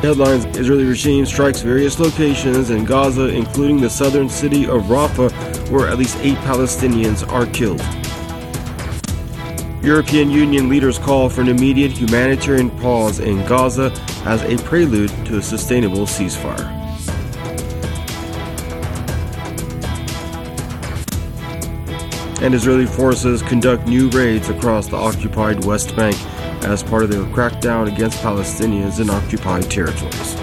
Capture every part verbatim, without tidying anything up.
Headlines: Israeli regime strikes various locations in Gaza, including the southern city of Rafah, where at least eight Palestinians are killed. European Union leaders call for an immediate humanitarian pause in Gaza as a prelude to a sustainable ceasefire. And Israeli forces conduct new raids across the occupied West Bank as part of their crackdown against Palestinians in occupied territories.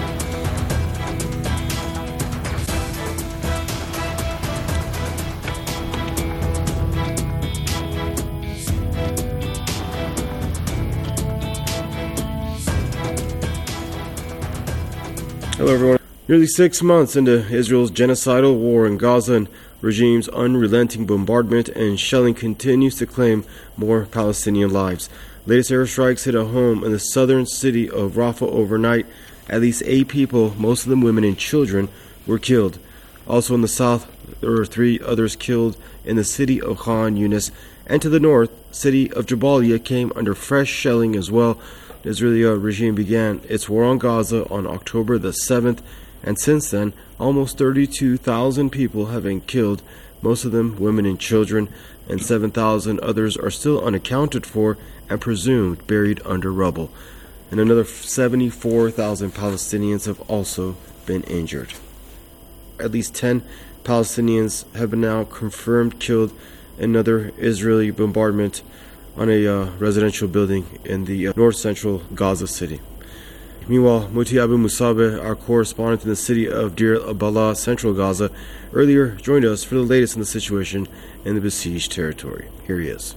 Hello everyone. Nearly six months into Israel's genocidal war in Gaza, and regime's unrelenting bombardment and shelling continues to claim more Palestinian lives. Latest airstrikes hit a home in the southern city of Rafah overnight. At least eight people, most of them women and children, were killed. Also in the south, there were three others killed in the city of Khan Yunis. And to the north, city of Jabalia came under fresh shelling as well. The Israeli regime began its war on Gaza on October the seventh, and since then, almost thirty-two thousand people have been killed, most of them women and children, and seven thousand others are still unaccounted for and presumed buried under rubble. And another seventy-four thousand Palestinians have also been injured. At least ten Palestinians have been now confirmed killed in another Israeli bombardment on a uh, residential building in the uh, north-central Gaza city. Meanwhile, Muti Abu Musabeh, our correspondent in the city of Deir al-Balah, central Gaza, earlier joined us for the latest in the situation in the besieged territory. Here he is.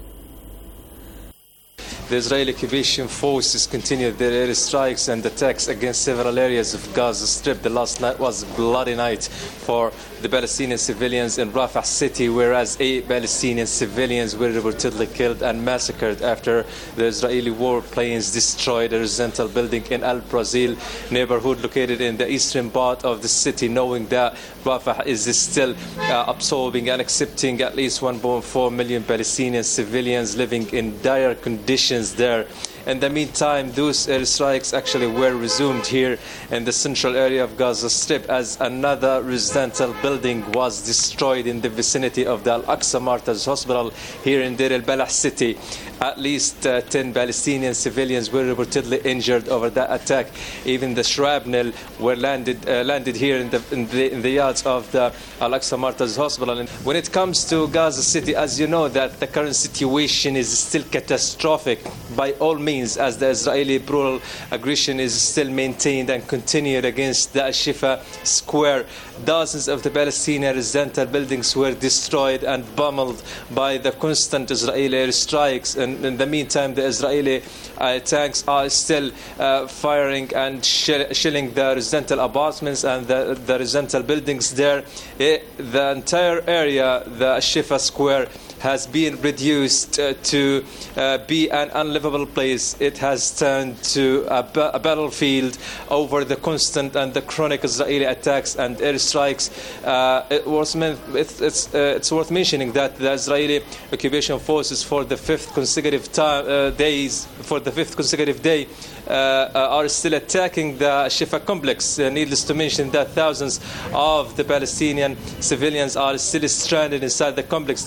The Israeli occupation forces continued their airstrikes and attacks against several areas of Gaza Strip. The last night was a bloody night for the Palestinian civilians in Rafah city, whereas eight Palestinian civilians were reportedly killed and massacred after the Israeli warplanes destroyed a residential building in Al Brazil neighborhood located in the eastern part of the city, knowing that Rafah is still uh, absorbing and accepting at least one point four million Palestinian civilians living in dire conditions there. In the meantime, those airstrikes actually were resumed here in the central area of Gaza Strip as another residential building was destroyed in the vicinity of the Al-Aqsa Martyrs Hospital here in Deir al-Balah city. At least uh, ten Palestinian civilians were reportedly injured over that attack. Even the shrapnel were landed uh, landed here in the, in the in the yards of the Al-Aqsa Martyrs Hospital. And when it comes to Gaza City, as you know, that the current situation is still catastrophic by all means, as the Israeli brutal aggression is still maintained and continued against the Al-Shifa Square. Dozens of the Palestinian residential buildings were destroyed and pummeled by the constant Israeli airstrikes. And in the meantime, the Israeli uh, tanks are still uh, firing and shell shelling the residential apartments and the, the residential buildings there. It, the entire area, the Al-Shifa Square, has been reduced uh, to uh, be an unlivable place. It has turned to a, ba a battlefield over the constant and the chronic Israeli attacks and airstrikes. Uh, it was it's, it's, uh, it's worth mentioning that the Israeli occupation forces for the fifth consecutive time, uh, days, for the fifth consecutive day, uh, uh, are still attacking the Shifa complex. Uh, needless to mention that thousands of the Palestinian civilians are still stranded inside the complex.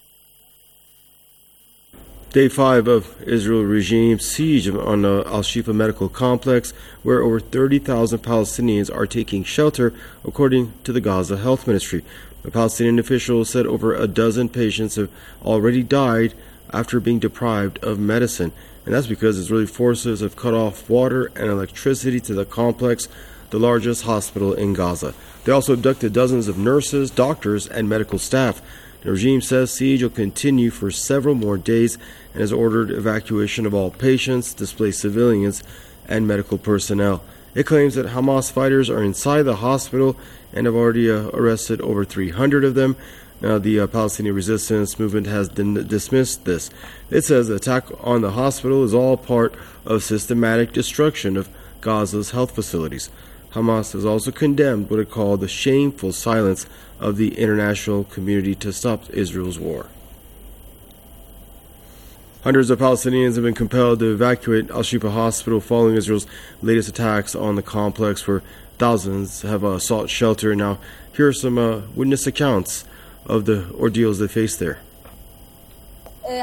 Day five of Israel regime siege on the Al-Shifa medical complex, where over thirty thousand Palestinians are taking shelter, according to the Gaza Health Ministry. The Palestinian officials said over a dozen patients have already died after being deprived of medicine, and that's because Israeli forces have cut off water and electricity to the complex, the largest hospital in Gaza. They also abducted dozens of nurses, doctors, and medical staff. The regime says siege will continue for several more days and has ordered evacuation of all patients, displaced civilians, and medical personnel. It claims that Hamas fighters are inside the hospital and have already uh, arrested over three hundred of them. Now, the uh, Palestinian resistance movement has dismissed this. It says the attack on the hospital is all part of systematic destruction of Gaza's health facilities. Hamas has also condemned what it called the shameful silence of the international community to stop Israel's war. Hundreds of Palestinians have been compelled to evacuate Al-Shifa Hospital following Israel's latest attacks on the complex, where thousands have uh, sought shelter. Now, here are some uh, witness accounts of the ordeals they faced there. They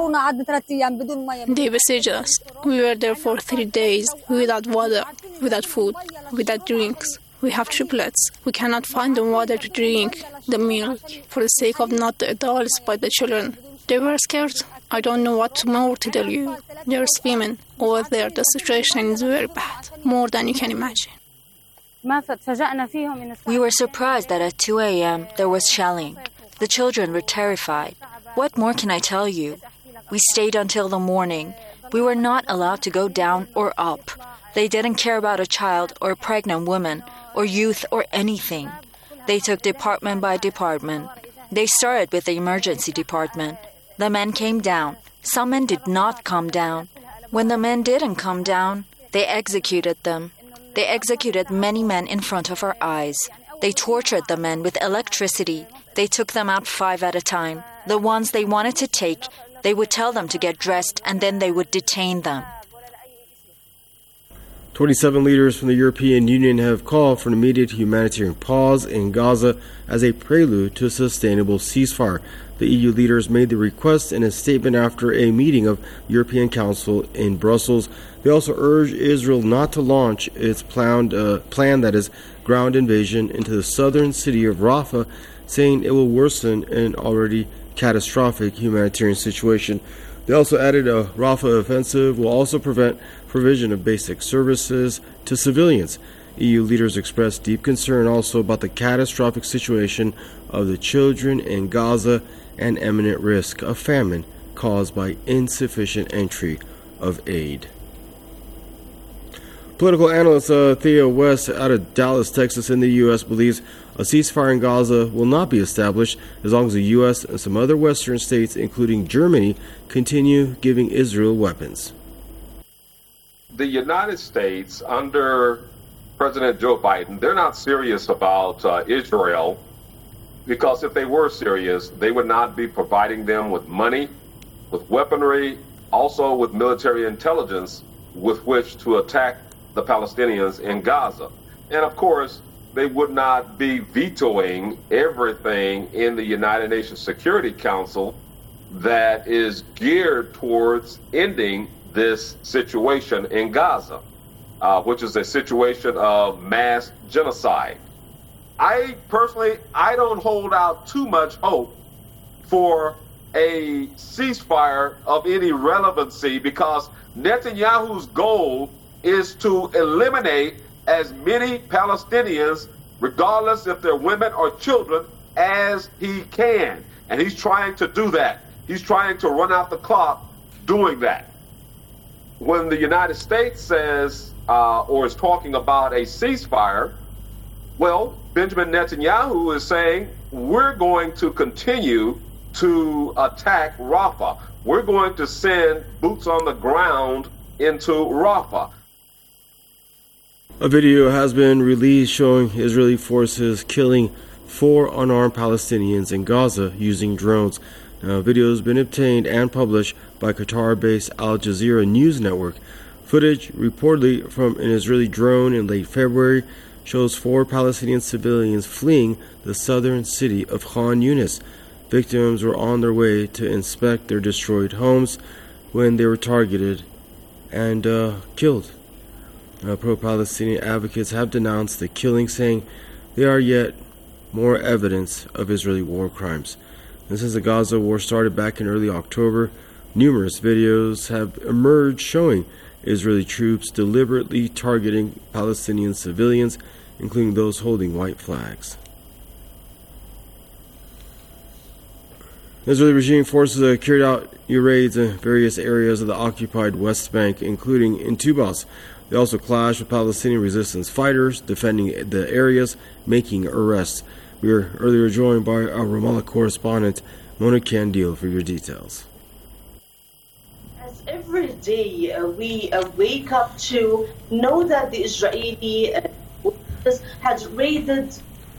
besieged us. We were there for three days without water, without food, without drinks. We have triplets. We cannot find the water to drink, the milk, for the sake of not the adults but the children. They were scared. I don't know what more to tell you. There's women over there. The situation is very bad, more than you can imagine. We were surprised that at two a.m. there was shelling. The children were terrified. What more can I tell you? We stayed until the morning. We were not allowed to go down or up. They didn't care about a child or a pregnant woman or youth or anything. They took department by department. They started with the emergency department. The men came down. Some men did not come down. When the men didn't come down, they executed them. They executed many men in front of our eyes. They tortured the men with electricity. They took them out five at a time. The ones they wanted to take, they would tell them to get dressed, and then they would detain them. twenty-seven leaders from the European Union have called for an immediate humanitarian pause in Gaza as a prelude to a sustainable ceasefire. The E U leaders made the request in a statement after a meeting of the European Council in Brussels. They also urged Israel not to launch its planned, uh, plan, that is, ground invasion into the southern city of Rafah, saying it will worsen an already catastrophic humanitarian situation. They also added a Rafah offensive will also prevent provision of basic services to civilians. E U leaders expressed deep concern also about the catastrophic situation of the children in Gaza and imminent risk of famine caused by insufficient entry of aid. Political analyst uh, Thea West out of Dallas, Texas in the U S believes a ceasefire in Gaza will not be established as long as the U S and some other Western states, including Germany, continue giving Israel weapons. The United States, under President Joe Biden, they're not serious about uh, Israel, because if they were serious, they would not be providing them with money, with weaponry, also with military intelligence with which to attack the Palestinians in Gaza. And of course, they would not be vetoing everything in the United Nations Security Council that is geared towards ending this situation in Gaza, uh, which is a situation of mass genocide. I personally, I don't hold out too much hope for a ceasefire of any relevancy, because Netanyahu's goal is to eliminate as many Palestinians, regardless if they're women or children, as he can. And he's trying to do that. He's trying to run out the clock doing that. When the United States says uh, or is talking about a ceasefire, well, Benjamin Netanyahu is saying we're going to continue to attack Rafah. We're going to send boots on the ground into Rafah. A video has been released showing Israeli forces killing four unarmed Palestinians in Gaza using drones. Now, video has been obtained and published by Qatar-based Al Jazeera News Network. Footage reportedly from an Israeli drone in late February shows four Palestinian civilians fleeing the southern city of Khan Yunis. Victims were on their way to inspect their destroyed homes when they were targeted and uh, killed. Uh, pro-Palestinian advocates have denounced the killing, saying they are yet more evidence of Israeli war crimes. And since the Gaza war started back in early October, numerous videos have emerged showing Israeli troops deliberately targeting Palestinian civilians, including those holding white flags. Israeli regime forces uh, carried out raids in various areas of the occupied West Bank, including in Tubas. They also clashed with Palestinian resistance fighters defending the areas, making arrests. We were earlier joined by our Ramallah correspondent, Mona Kandil, for your details. As every day uh, we uh, wake up to know that the Israeli uh, had raided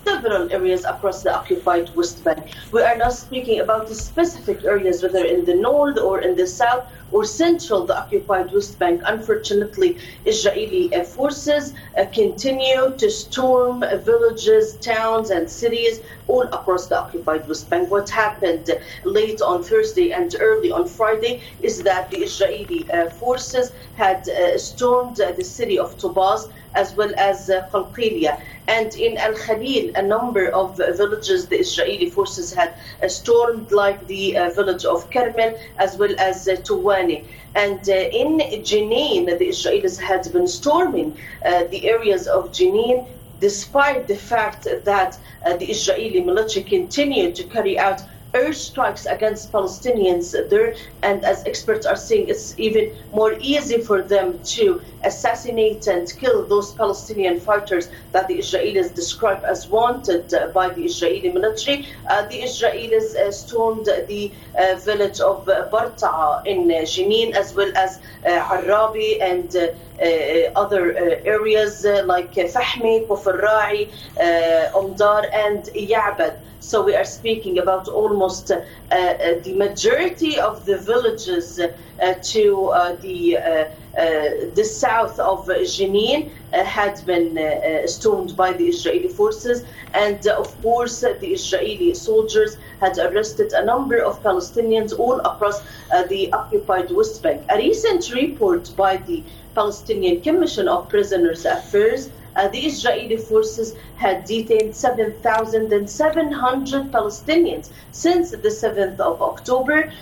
several areas across the occupied West Bank. We are not speaking about the specific areas, whether in the north or in the south or central, the occupied West Bank. Unfortunately, Israeli uh, forces uh, continue to storm uh, villages, towns, and cities all across the occupied West Bank. What happened uh, late on Thursday and early on Friday is that the Israeli uh, forces had uh, stormed uh, the city of Tubas as well as uh, Qalqilia. And in Al Khalil, a number of uh, villages the Israeli forces had uh, stormed, like the uh, village of Carmel as well as uh, Tuwani. And uh, in Jenin, the Israelis had been storming uh, the areas of Jenin, despite the fact that uh, the Israeli military continued to carry out airstrikes against Palestinians there, and as experts are saying, it's even more easy for them to assassinate and kill those Palestinian fighters that the Israelis describe as wanted uh, by the Israeli military. Uh, the Israelis uh, stormed the uh, village of uh, Barta'a in uh, Jenin, as well as uh, Arabi and uh, uh, other uh, areas uh, like uh, Fahmi, Kufr Ra'i, uh, Umdar, and Ya'bad. So we are speaking about almost uh, uh, the majority of the villages uh, to uh, the uh, uh, the south of Jenin uh, had been uh, stormed by the Israeli forces, and uh, of course uh, the Israeli soldiers had arrested a number of Palestinians all across uh, the occupied West Bank. A recent report by the Palestinian Commission of Prisoners' Affairs, Uh, the Israeli forces had detained seven thousand seven hundred Palestinians since the seventh of October, uh,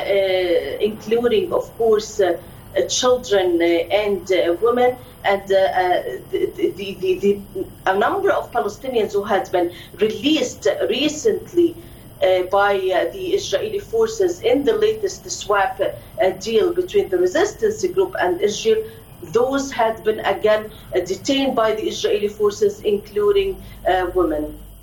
uh, including, of course, uh, uh, children uh, and uh, women, and uh, uh, the, the, the, the, a number of Palestinians who had been released recently Uh, by uh, the Israeli forces in the latest swap uh, deal between the resistance group and Israel. Those had been again uh, detained by the Israeli forces, including uh, women.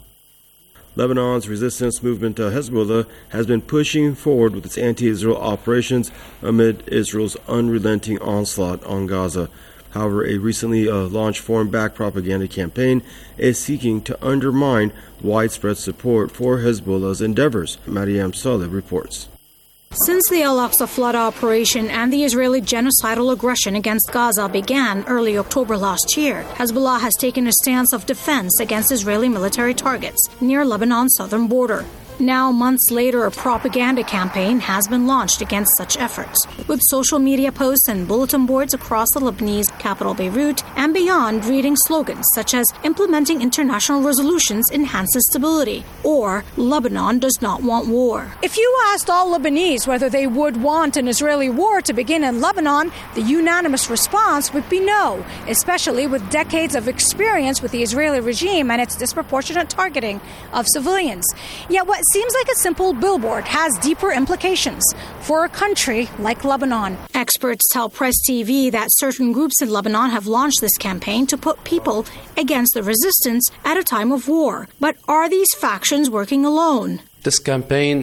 Lebanon's resistance movement uh, Hezbollah has been pushing forward with its anti-Israel operations amid Israel's unrelenting onslaught on Gaza. However, a recently uh, launched foreign-backed propaganda campaign is seeking to undermine widespread support for Hezbollah's endeavors. Mariam Saleh reports. Since the Al-Aqsa flood operation and the Israeli genocidal aggression against Gaza began early October last year, Hezbollah has taken a stance of defense against Israeli military targets near Lebanon's southern border. Now, months later, a propaganda campaign has been launched against such efforts, with social media posts and bulletin boards across the Lebanese capital Beirut and beyond reading slogans such as "Implementing international resolutions enhances stability" or "Lebanon does not want war." If you asked all Lebanese whether they would want an Israeli war to begin in Lebanon, the unanimous response would be no, especially with decades of experience with the Israeli regime and its disproportionate targeting of civilians. Yet what seems like a simple billboard has deeper implications for a country like Lebanon. Experts tell Press T V that certain groups in Lebanon have launched this campaign to put people against the resistance at a time of war. But are these factions working alone? This campaign,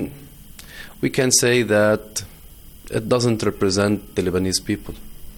we can say that it doesn't represent the Lebanese people.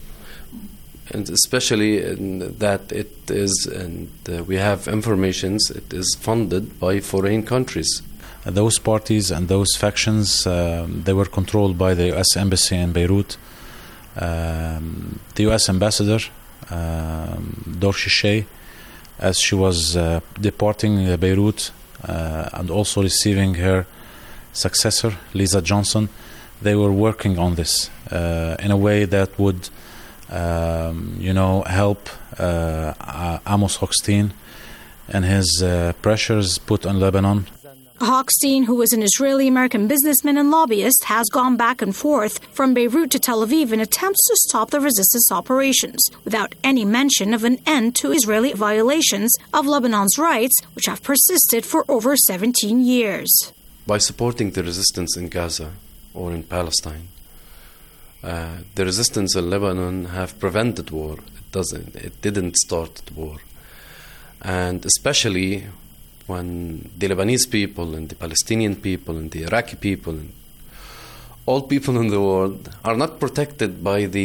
And especially in that it is, and uh, we have informations, it is funded by foreign countries. Those parties and those factions, um, they were controlled by the U S Embassy in Beirut. Um, the U S Ambassador, um, Dor Shishay, as she was uh, departing Beirut uh, and also receiving her successor, Lisa Johnson, they were working on this uh, in a way that would, um, you know, help uh, Amos Hochstein and his uh, pressures put on Lebanon. Hochstein, who is an Israeli-American businessman and lobbyist, has gone back and forth from Beirut to Tel Aviv in attempts to stop the resistance operations, without any mention of an end to Israeli violations of Lebanon's rights, which have persisted for over seventeen years. By supporting the resistance in Gaza or in Palestine, uh, the resistance in Lebanon have prevented war. It doesn't. It didn't start the war, and especially when the Lebanese people and the Palestinian people and the Iraqi people and all people in the world are not protected by the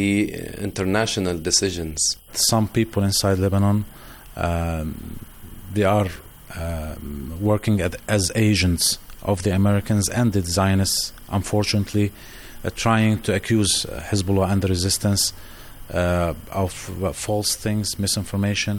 international decisions. Some people inside Lebanon, um, they are uh, working at, as agents of the Americans and the Zionists, unfortunately, uh, trying to accuse Hezbollah and the resistance uh, of uh, false things, misinformation,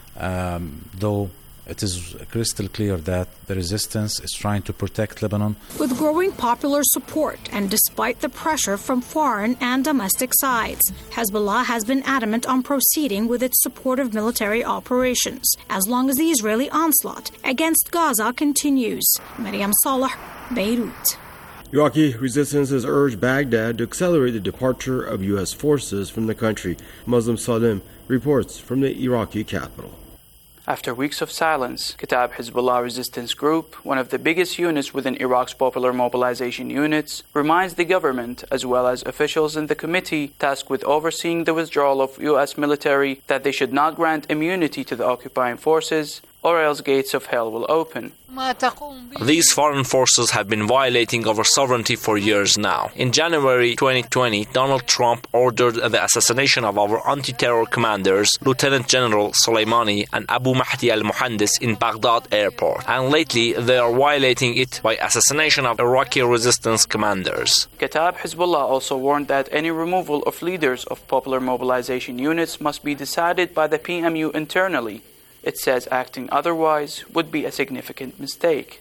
um, though it is crystal clear that the resistance is trying to protect Lebanon. With growing popular support and despite the pressure from foreign and domestic sides, Hezbollah has been adamant on proceeding with its support of military operations as long as the Israeli onslaught against Gaza continues. Maryam Saleh, Beirut. Iraqi resistance has urged Baghdad to accelerate the departure of U S forces from the country. Muslim Salim reports from the Iraqi capital. After weeks of silence, Kataib Hezbollah Resistance Group, one of the biggest units within Iraq's Popular Mobilization Units, reminds the government, as well as officials in the committee tasked with overseeing the withdrawal of U S military, that they should not grant immunity to the occupying forces, or else gates of hell will open. These foreign forces have been violating our sovereignty for years now. In January twenty twenty, Donald Trump ordered the assassination of our anti-terror commanders, Lieutenant General Soleimani and Abu Mahdi al-Muhandis in Baghdad airport. And lately, they are violating it by assassination of Iraqi resistance commanders. Kataib Hezbollah also warned that any removal of leaders of popular mobilization units must be decided by the P M U internally. It says acting otherwise would be a significant mistake.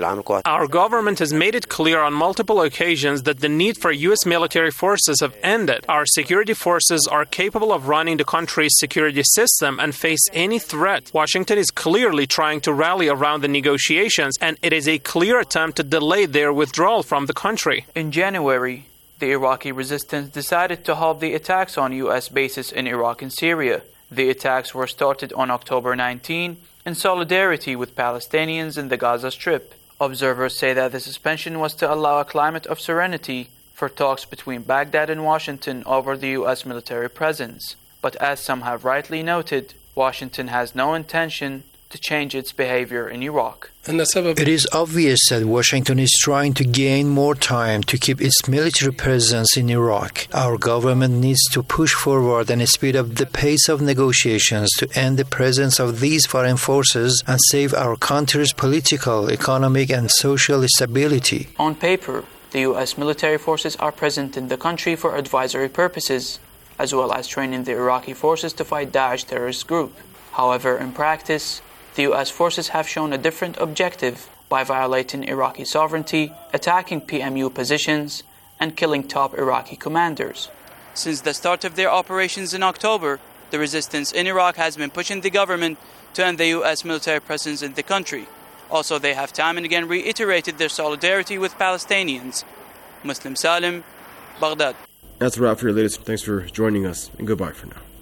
Our government has made it clear on multiple occasions that the need for U S military forces have ended. Our security forces are capable of running the country's security system and face any threat. Washington is clearly trying to rally around the negotiations, and it is a clear attempt to delay their withdrawal from the country. In January, the Iraqi resistance decided to halt the attacks on U S bases in Iraq and Syria. The attacks were started on October nineteenth in solidarity with Palestinians in the Gaza Strip. Observers say that the suspension was to allow a climate of serenity for talks between Baghdad and Washington over the U S military presence. But as some have rightly noted, Washington has no intention to change its behavior in Iraq. It is obvious that Washington is trying to gain more time to keep its military presence in Iraq. Our government needs to push forward and speed up the pace of negotiations to end the presence of these foreign forces and save our country's political, economic, and social stability. On paper, the U S military forces are present in the country for advisory purposes, as well as training the Iraqi forces to fight Daesh terrorist group. However, in practice, the U S forces have shown a different objective by violating Iraqi sovereignty, attacking P M U positions, and killing top Iraqi commanders. Since the start of their operations in October, the resistance in Iraq has been pushing the government to end the U S military presence in the country. Also, they have time and again reiterated their solidarity with Palestinians. Muslim Salim, Baghdad. That's a wrap for your latest. Thanks for joining us, and goodbye for now.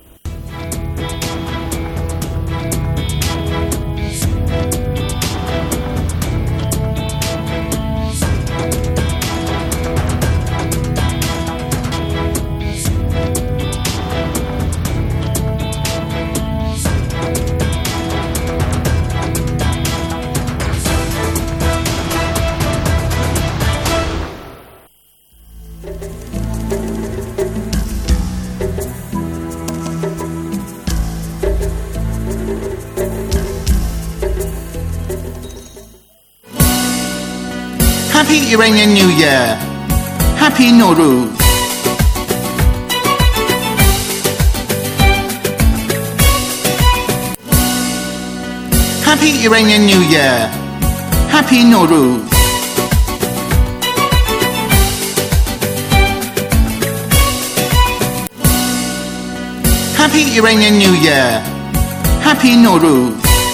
Happy Iranian New Year! Happy Nowruz! Happy Iranian New Year! Happy Nowruz! Happy Iranian New Year! Happy Nowruz!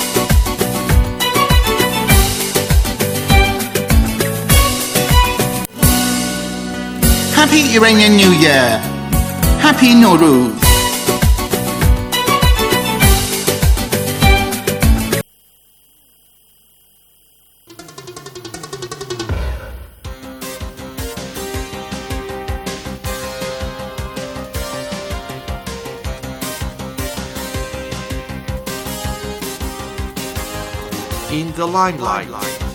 Happy Iranian New Year! Happy Nowruz! In the limelight.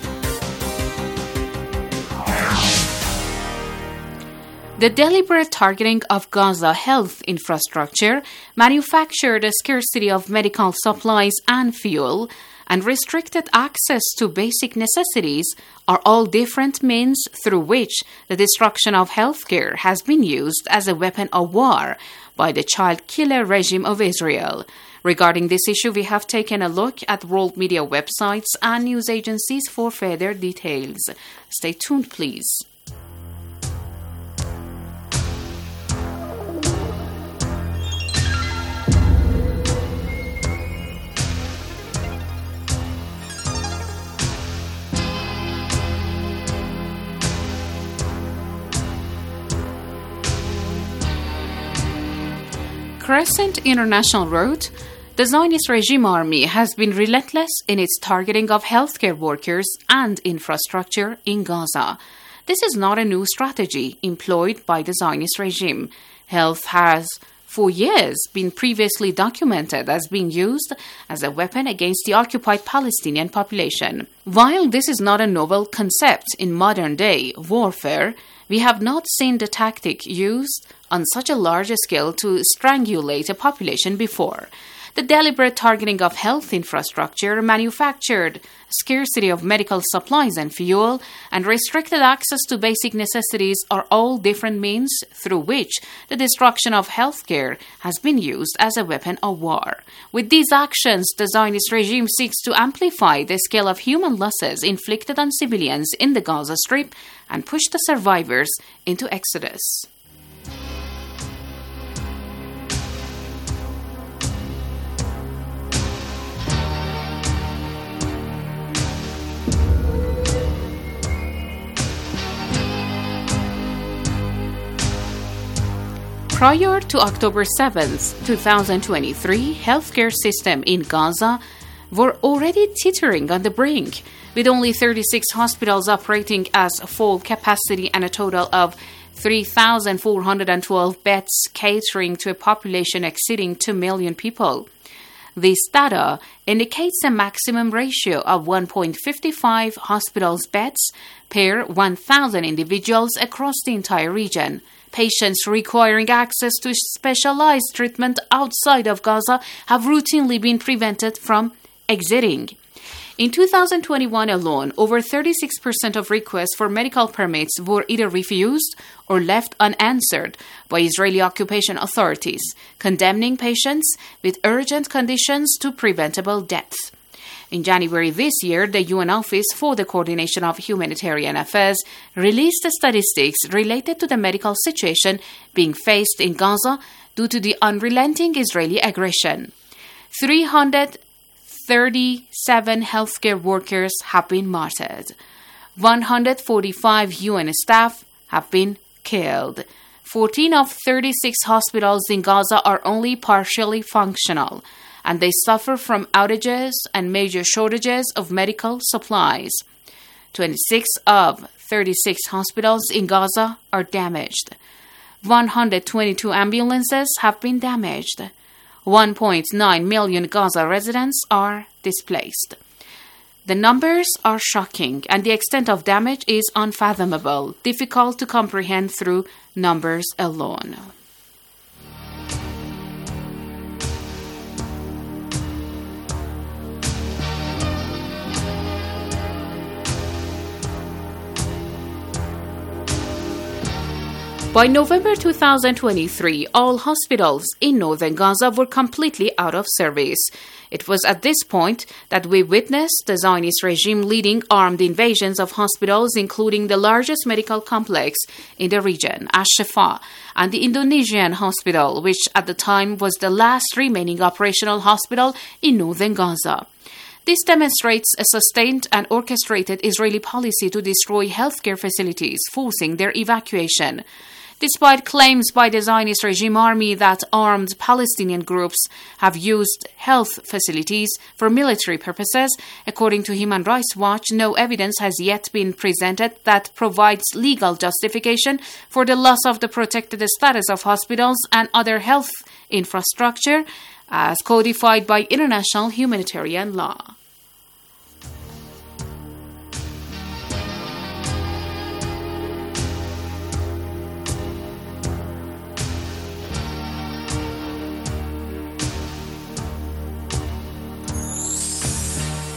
The deliberate targeting of Gaza health infrastructure manufactured a scarcity of medical supplies and fuel and restricted access to basic necessities are all different means through which the destruction of healthcare has been used as a weapon of war by the child killer regime of Israel. Regarding this issue, we have taken a look at world media websites and news agencies for further details. Stay tuned, please. Crescent International wrote, the Zionist regime army has been relentless in its targeting of healthcare workers and infrastructure in Gaza. This is not a new strategy employed by the Zionist regime. Health has, for years, been previously documented as being used as a weapon against the occupied Palestinian population. While this is not a novel concept in modern-day warfare, we have not seen the tactic used on such a large scale to strangulate a population before. The deliberate targeting of health infrastructure, manufactured scarcity of medical supplies and fuel, and restricted access to basic necessities are all different means through which the destruction of healthcare has been used as a weapon of war. With these actions, the Zionist regime seeks to amplify the scale of human losses inflicted on civilians in the Gaza Strip and push the survivors into exodus. Prior to October seventh, twenty twenty-three, healthcare system in Gaza were already teetering on the brink, with only thirty-six hospitals operating as full capacity and a total of three thousand four hundred twelve beds catering to a population exceeding two million people. This data indicates a maximum ratio of one point five five hospitals beds per one thousand individuals across the entire region. Patients requiring access to specialized treatment outside of Gaza have routinely been prevented from exiting. In two thousand twenty-one alone, over thirty-six percent of requests for medical permits were either refused or left unanswered by Israeli occupation authorities, condemning patients with urgent conditions to preventable death. In January this year, the U N Office for the Coordination of Humanitarian Affairs released statistics related to the medical situation being faced in Gaza due to the unrelenting Israeli aggression. three hundred thirty-seven healthcare workers have been martyred. one hundred forty-five U N staff have been killed. fourteen of thirty-six hospitals in Gaza are only partially functional, and they suffer from outages and major shortages of medical supplies. twenty-six of thirty-six hospitals in Gaza are damaged. one hundred twenty-two ambulances have been damaged. one point nine million Gaza residents are displaced. The numbers are shocking, and the extent of damage is unfathomable, difficult to comprehend through numbers alone. By November two thousand twenty-three, all hospitals in northern Gaza were completely out of service. It was at this point that we witnessed the Zionist regime leading armed invasions of hospitals, including the largest medical complex in the region, Ash-Shifa, and the Indonesian hospital, which at the time was the last remaining operational hospital in northern Gaza. This demonstrates a sustained and orchestrated Israeli policy to destroy healthcare facilities, forcing their evacuation. Despite claims by the Zionist regime army that armed Palestinian groups have used health facilities for military purposes, according to Human Rights Watch, no evidence has yet been presented that provides legal justification for the loss of the protected status of hospitals and other health infrastructure as codified by international humanitarian law.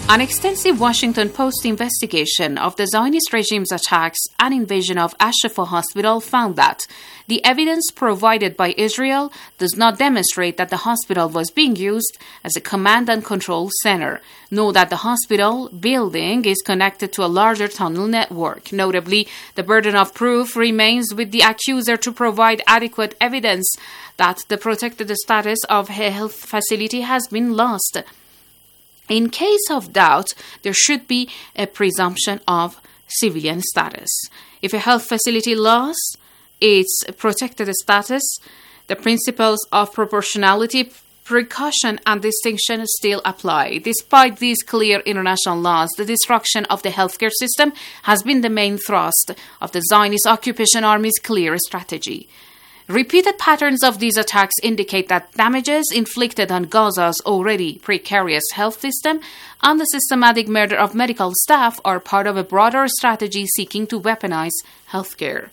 An extensive Washington Post investigation of the Zionist regime's attacks and invasion of Ashifa Hospital found that the evidence provided by Israel does not demonstrate that the hospital was being used as a command and control center, nor that the hospital building is connected to a larger tunnel network. Notably, the burden of proof remains with the accuser to provide adequate evidence that the protected status of a health facility has been lost. In case of doubt, there should be a presumption of civilian status. If a health facility lost its protected status, the principles of proportionality, precaution, and distinction still apply. Despite these clear international laws, the destruction of the healthcare system has been the main thrust of the Zionist occupation army's clear strategy. Repeated patterns of these attacks indicate that damages inflicted on Gaza's already precarious health system and the systematic murder of medical staff are part of a broader strategy seeking to weaponize healthcare.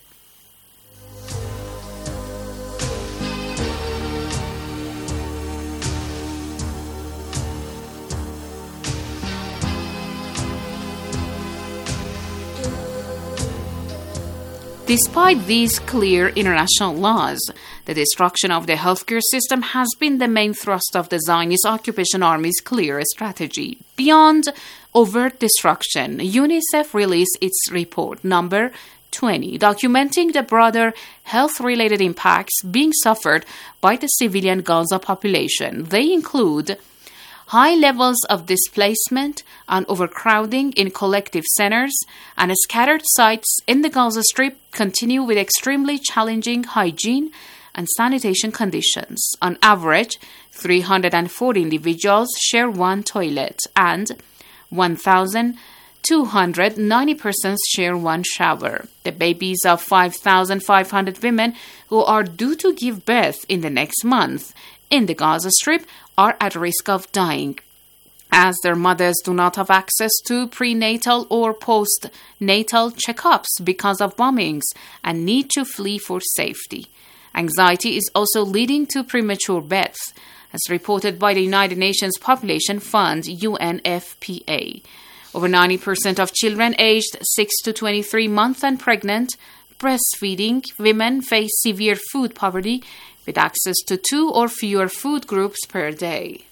Despite these clear international laws, the destruction of the healthcare system has been the main thrust of the Zionist occupation army's clear strategy. Beyond overt destruction, UNICEF released its report number twenty, documenting the broader health-related impacts being suffered by the civilian Gaza population. They include high levels of displacement and overcrowding in collective centers, and scattered sites in the Gaza Strip continue with extremely challenging hygiene and sanitation conditions. On average, three hundred forty individuals share one toilet, and one thousand two hundred ninety persons share one shower. The babies of five thousand five hundred women who are due to give birth in the next month in the Gaza Strip are at risk of dying, as their mothers do not have access to prenatal or postnatal checkups because of bombings and need to flee for safety. Anxiety is also leading to premature deaths, as reported by the United Nations Population Fund, U N F P A. Over ninety percent of children aged six to twenty-three months and pregnant, breastfeeding women face severe food poverty with access to two or fewer food groups per day.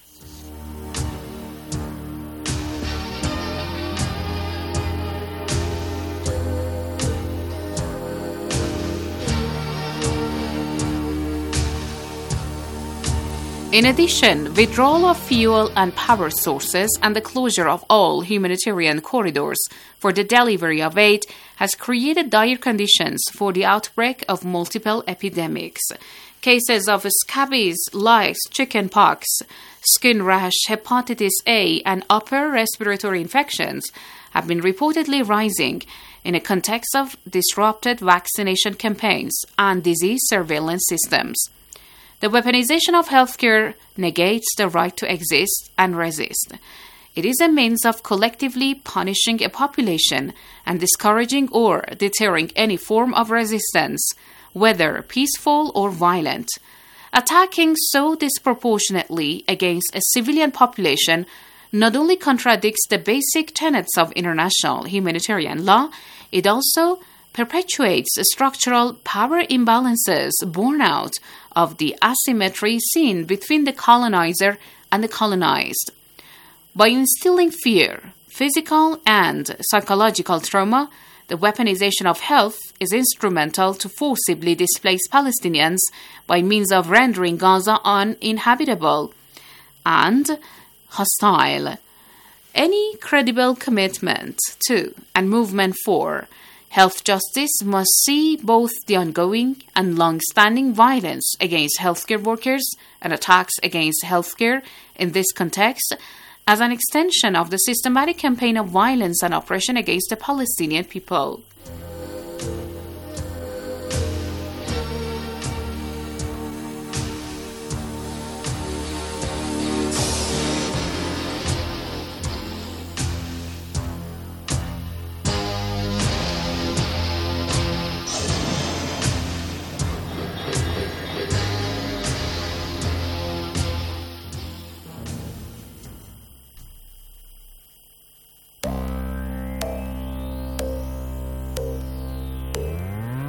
In addition, withdrawal of fuel and power sources and the closure of all humanitarian corridors for the delivery of aid has created dire conditions for the outbreak of multiple epidemics. Cases of scabies, lice, chickenpox, skin rash, hepatitis A, and upper respiratory infections have been reportedly rising in a context of disrupted vaccination campaigns and disease surveillance systems. The weaponization of healthcare negates the right to exist and resist. It is a means of collectively punishing a population and discouraging or deterring any form of resistance, whether peaceful or violent. Attacking so disproportionately against a civilian population not only contradicts the basic tenets of international humanitarian law, it also perpetuates structural power imbalances born out of the asymmetry seen between the colonizer and the colonized. By instilling fear, physical and psychological trauma, the weaponization of health is instrumental to forcibly displace Palestinians by means of rendering Gaza uninhabitable and hostile. Any credible commitment to and movement for health justice must see both the ongoing and long-standing violence against healthcare workers and attacks against healthcare in this context as an extension of the systematic campaign of violence and oppression against the Palestinian people.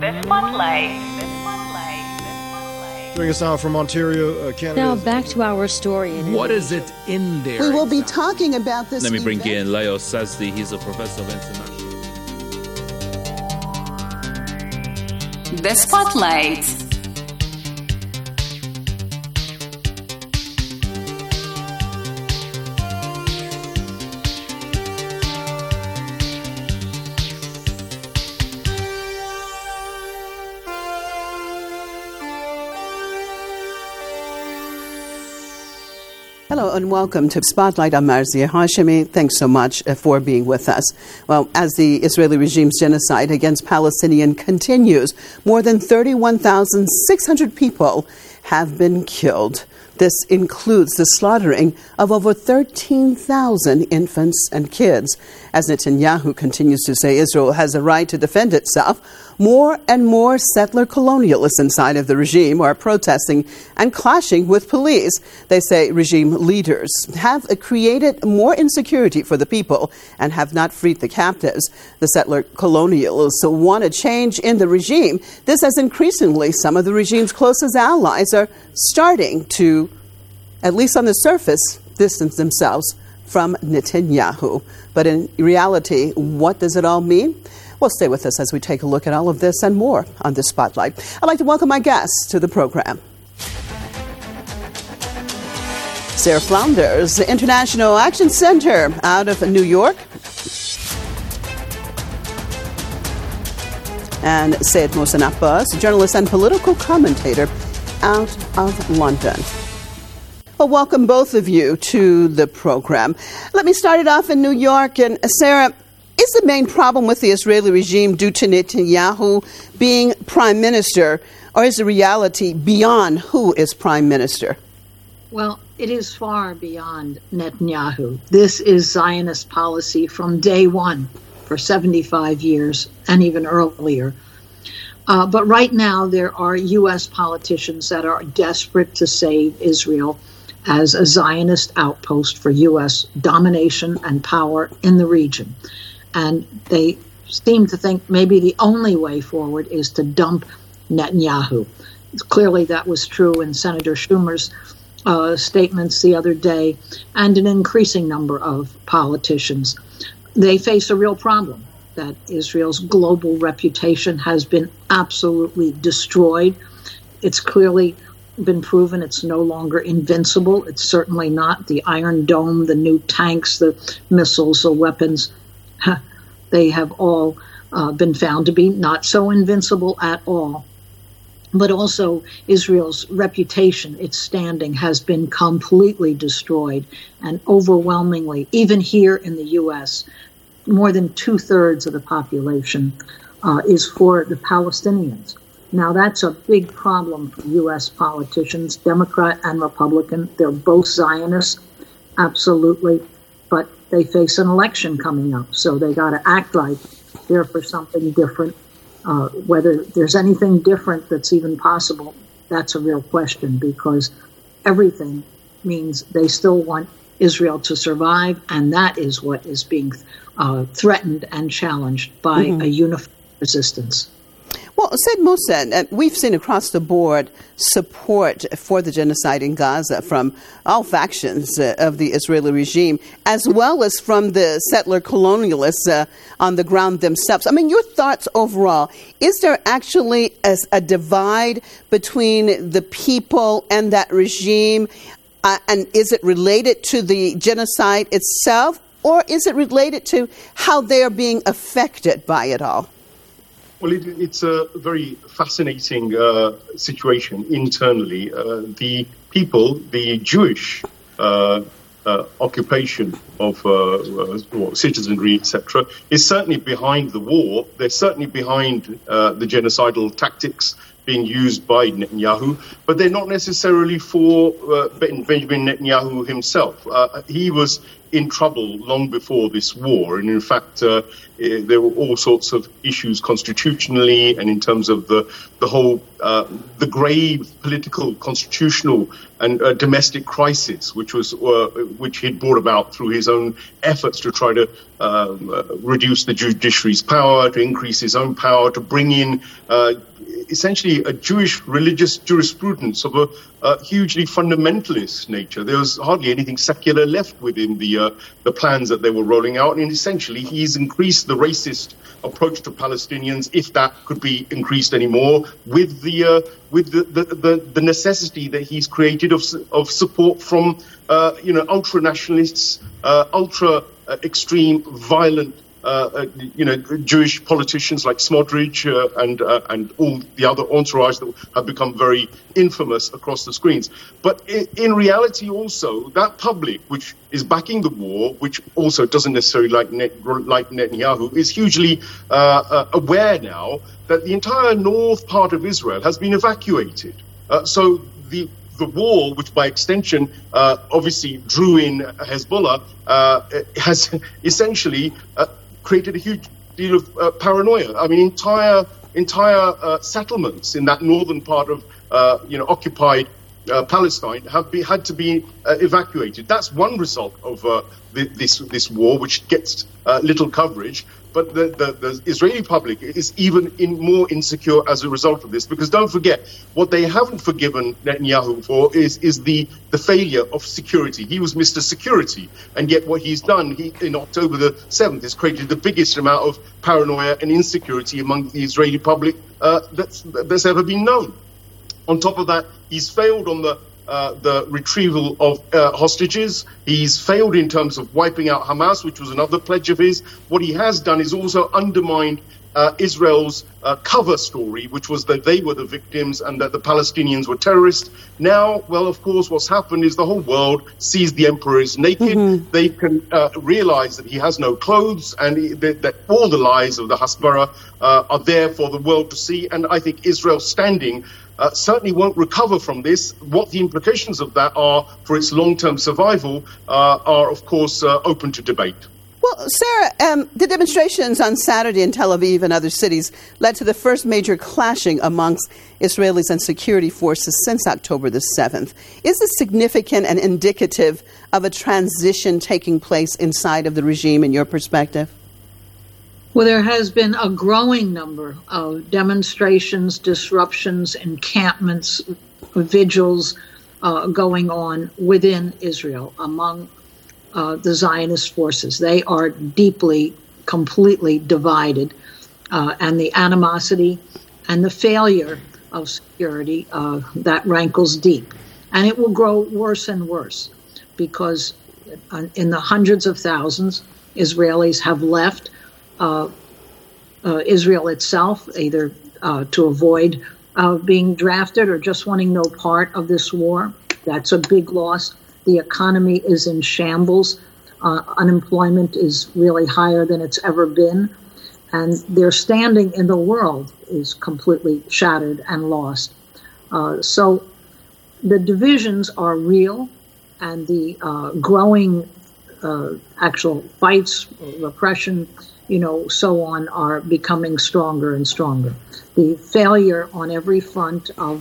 The Spotlight. Joining us now from Ontario, uh, Canada. Now back to our story. What is it in there? We will be talking about this. Let me bring event. in Leo Sazdi. He's a professor of international. The Spotlight. Hello and welcome to Spotlight. I'm Marzia Hashemi. Thanks so much for being with us. Well, as the Israeli regime's genocide against Palestinians continues, more than thirty-one thousand six hundred people have been killed. This includes the slaughtering of over thirteen thousand infants and kids. As Netanyahu continues to say Israel has a right to defend itself, more and more settler colonialists inside of the regime are protesting and clashing with police. They say regime leaders have created more insecurity for the people and have not freed the captives. The settler colonialists want a change in the regime. This as increasingly some of the regime's closest allies are starting to, at least on the surface, distance themselves from Netanyahu. But in reality, what does it all mean? Well, stay with us as we take a look at all of this and more on this Spotlight. I'd like to welcome my guests to the program. Sarah Flounders, the International Action Center out of New York. And Syed Mohsen Abbas, journalist and political commentator out of London. Well, welcome both of you to the program. Let me start it off in New York. And Sarah, is the main problem with the Israeli regime due to Netanyahu being prime minister, or is the reality beyond who is prime minister? Well, it is far beyond Netanyahu. This is Zionist policy from day one for seventy-five years and even earlier. Uh, but right now there are U S politicians that are desperate to save Israel as a Zionist outpost for U S domination and power in the region. And they seem to think maybe the only way forward is to dump Netanyahu. Clearly that was true in Senator Schumer's uh, statements the other day, and an increasing number of politicians. They face a real problem that Israel's global reputation has been absolutely destroyed. It's clearly been proven it's no longer invincible. It's certainly not. The Iron Dome, the new tanks, the missiles, the weapons, they have all uh, been found to be not so invincible at all. But also Israel's reputation, its standing, has been completely destroyed. And overwhelmingly, even here in the U S, more than two-thirds of the population uh, is for the Palestinians. Now, that's a big problem for U S politicians, Democrat and Republican. They're both Zionists, absolutely. But they face an election coming up, so they got to act like they're for something different. Uh, whether there's anything different that's even possible, that's a real question, because everything means they still want Israel to survive, and that is what is being uh, threatened and challenged by mm-hmm. a unified resistance. Well, Syed Mohsen, uh, we've seen across the board support for the genocide in Gaza from all factions uh, of the Israeli regime, as well as from the settler colonialists uh, on the ground themselves. I mean, your thoughts overall, is there actually a, a divide between the people and that regime? Uh, and is it related to the genocide itself, or is it related to how they are being affected by it all? Well, it, it's a very fascinating uh, situation internally. Uh, the people, the Jewish uh, uh, occupation of uh, uh, citizenry, et cetera, is certainly behind the war. They're certainly behind uh, the genocidal tactics, being used by Netanyahu, but they're not necessarily for uh, Benjamin Netanyahu himself. Uh, he was in trouble long before this war, and in fact, uh, there were all sorts of issues constitutionally and in terms of the the whole uh, the grave political, constitutional, and uh, domestic crisis, which was uh, which he'd brought about through his own efforts to try to um, uh, reduce the judiciary's power, to increase his own power, to bring in uh, essentially a Jewish religious jurisprudence of a, a hugely fundamentalist nature. There was hardly anything secular left within the uh, the plans that they were rolling out, and essentially he's increased the racist approach to Palestinians, if that could be increased anymore, with the uh, with the, the, the, the necessity that he's created of of support from uh, you know ultra nationalists, uh, ultra uh, extreme, violent. Uh, uh, you know, Jewish politicians like Smotrich uh, and uh, and all the other entourage that have become very infamous across the screens. But in, in reality, also that public, which is backing the war, which also doesn't necessarily like Net, like Netanyahu, is hugely uh, uh, aware now that the entire north part of Israel has been evacuated. Uh, so the the war, which by extension uh, obviously drew in Hezbollah, uh, has essentially uh, created a huge deal of uh, paranoia. I mean, entire entire uh, settlements in that northern part of uh, you know occupied uh, Palestine have be, had to be uh, evacuated. That's one result of uh, the, this this war, which gets uh, little coverage. But the, the, the Israeli public is even in more insecure as a result of this, because don't forget, what they haven't forgiven Netanyahu for is is the, the failure of security. He was Mister Security, and yet what he's done he, in October the seventh has created the biggest amount of paranoia and insecurity among the Israeli public uh, that's, that's ever been known. On top of that, he's failed on the Uh, the retrieval of uh, hostages. He's failed in terms of wiping out Hamas, which was another pledge of his. What he has done is also undermined uh, Israel's uh, cover story, which was that they were the victims and that the Palestinians were terrorists. Now, well, of course, what's happened is the whole world sees the emperor is naked. Mm-hmm. They can uh, realize that he has no clothes, and he, that, that all the lies of the Hasbara uh, are there for the world to see. And I think Israel standing Uh, certainly won't recover from this. What the implications of that are for its long-term survival uh, are, of course, uh, open to debate. Well, Sarah, um, the demonstrations on Saturday in Tel Aviv and other cities led to the first major clashing amongst Israelis and security forces since October the seventh. Is this significant and indicative of a transition taking place inside of the regime, in your perspective? Well, there has been a growing number of demonstrations, disruptions, encampments, vigils uh, going on within Israel among uh, the Zionist forces. They are deeply, completely divided, uh, and the animosity and the failure of security uh, that rankles deep. And it will grow worse and worse because in the hundreds of thousands, Israelis have left Uh, uh, Israel itself, either uh, to avoid uh, being drafted or just wanting no part of this war. That's a big loss. The economy is in shambles. Uh, unemployment is really higher than it's ever been. And their standing in the world is completely shattered and lost. Uh, so the divisions are real, and the uh, growing uh, actual fights, repression, you know, so on, are becoming stronger and stronger. The failure on every front of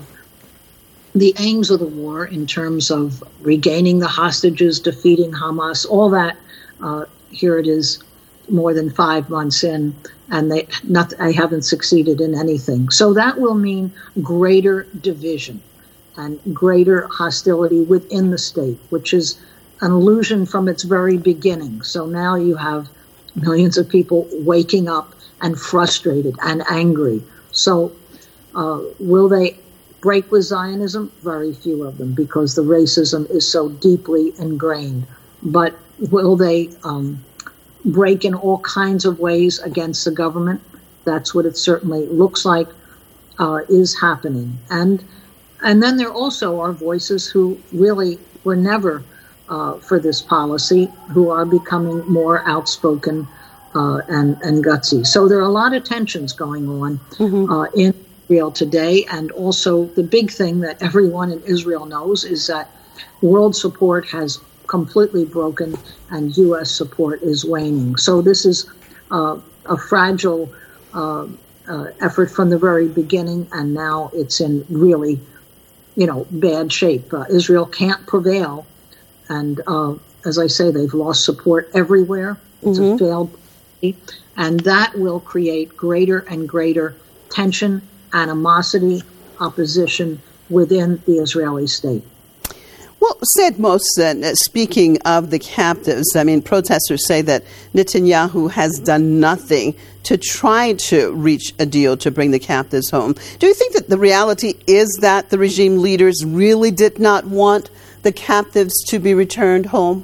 the aims of the war in terms of regaining the hostages, defeating Hamas, all that, uh, here it is more than five months in, and they not I haven't succeeded in anything. So that will mean greater division and greater hostility within the state, which is an illusion from its very beginning. So now you have millions of people waking up and frustrated and angry. So uh, will they break with Zionism? Very few of them, because the racism is so deeply ingrained. But will they um, break in all kinds of ways against the government? That's what it certainly looks like uh, is happening. And and then there also are voices who really were never Uh, for this policy, who are becoming more outspoken uh, and, and gutsy. So there are a lot of tensions going on mm-hmm. uh, in Israel today. And also the big thing that everyone in Israel knows is that world support has completely broken and U S support is waning. So this is uh, a fragile uh, uh, effort from the very beginning, and now it's in really, you know, bad shape. Uh, Israel can't prevail, and uh, as I say, they've lost support everywhere. It's mm-hmm. a failed policy, and that will create greater and greater tension, animosity, opposition within the Israeli state. Well, Said Mohsen, uh, speaking of the captives, I mean, protesters say that Netanyahu has done nothing to try to reach a deal to bring the captives home. Do you think that the reality is that the regime leaders really did not want the captives to be returned home?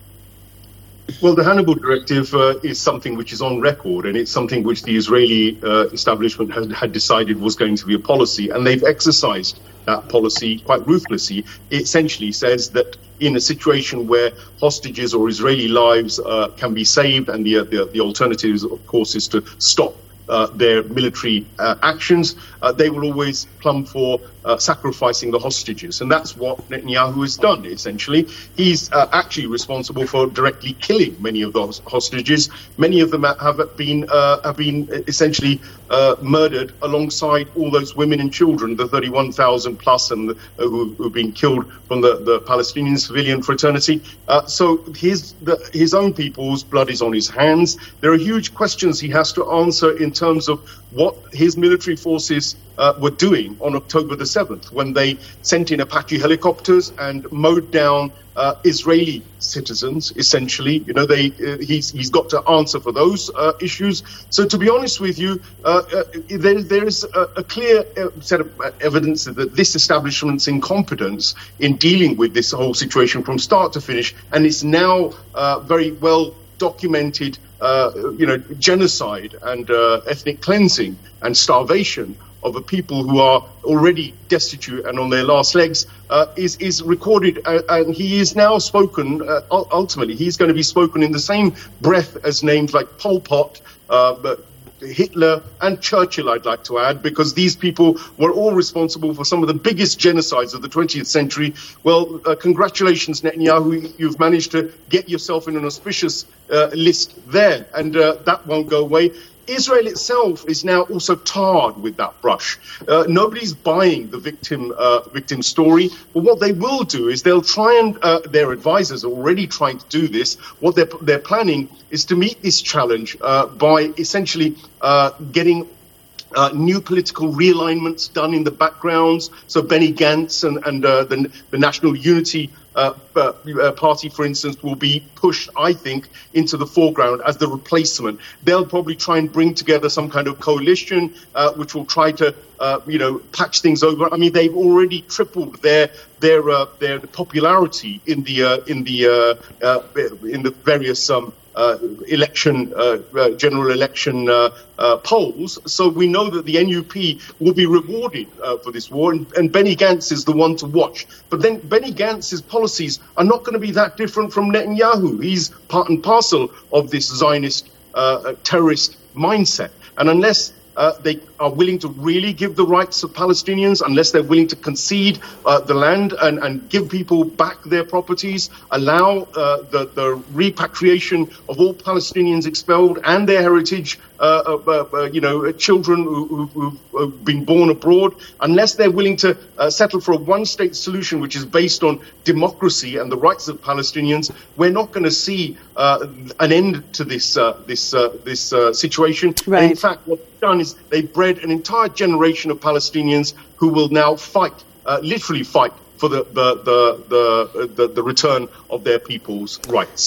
Well, the Hannibal Directive uh, is something which is on record, and it's something which the Israeli uh, establishment had, had decided was going to be a policy, and they've exercised that policy quite ruthlessly. It essentially says that in a situation where hostages or Israeli lives uh, can be saved, and the, the, the alternative, of course, is to stop Uh, their military uh, actions, uh, they will always plumb for uh, sacrificing the hostages. And that's what Netanyahu has done, essentially. He's uh, actually responsible for directly killing many of those hostages. Many of them have been uh, have been essentially uh, murdered alongside all those women and children, the thirty-one thousand plus and the, uh, who have been killed from the, the Palestinian civilian fraternity. Uh, so his, the, his own people's blood is on his hands. There are huge questions he has to answer in terms of what his military forces uh, were doing on October the seventh, when they sent in Apache helicopters and mowed down uh, Israeli citizens, essentially. You know, they uh, he's he's got to answer for those uh, issues. So, to be honest with you, uh, uh, there there is a, a clear uh, set of evidence that this establishment's incompetence in dealing with this whole situation from start to finish, and it's now uh, very well documented, uh, you know, genocide and uh, ethnic cleansing and starvation of a people who are already destitute and on their last legs uh, is is recorded, uh, and he is now spoken. Uh, ultimately, he's going to be spoken in the same breath as names like Pol Pot, uh, but Hitler and Churchill, I'd like to add, because these people were all responsible for some of the biggest genocides of the twentieth century. Well, uh, congratulations, Netanyahu. You've managed to get yourself in an auspicious uh, list there, and uh, that won't go away. Israel itself is now also tarred with that brush. Uh, nobody's buying the victim uh, victim story. But what they will do is they'll try and, uh, their advisors are already trying to do this. What they're, they're planning is to meet this challenge uh, by essentially uh, getting Uh, new political realignments done in the backgrounds. So Benny Gantz and, and uh, the, the National Unity uh, uh, Party, for instance, will be pushed, I think, into the foreground as the replacement. They'll probably try and bring together some kind of coalition uh, which will try to, uh, you know, patch things over. I mean, they've already tripled their their uh, their popularity in the uh, in the uh, uh, in the various um, Uh, election, uh, uh, general election uh, uh, polls. So we know that the N U P will be rewarded uh, for this war, and, and Benny Gantz is the one to watch. But then Benny Gantz's policies are not going to be that different from Netanyahu. He's part and parcel of this Zionist uh, terrorist mindset. And unless Uh, they are willing to really give the rights of Palestinians, unless they're willing to concede uh, the land and, and give people back their properties, allow uh, the, the repatriation of all Palestinians expelled and their heritage, uh, uh, uh, you know, children who, who, who've been born abroad, unless they're willing to uh, settle for a one-state solution which is based on democracy and the rights of Palestinians, we're not going to see uh, an end to this uh, this uh, this uh, situation. Right. In fact, what they've done is they've bred an entire generation of Palestinians who will now fight, uh, literally fight, for the the, the the the the return of their people's rights.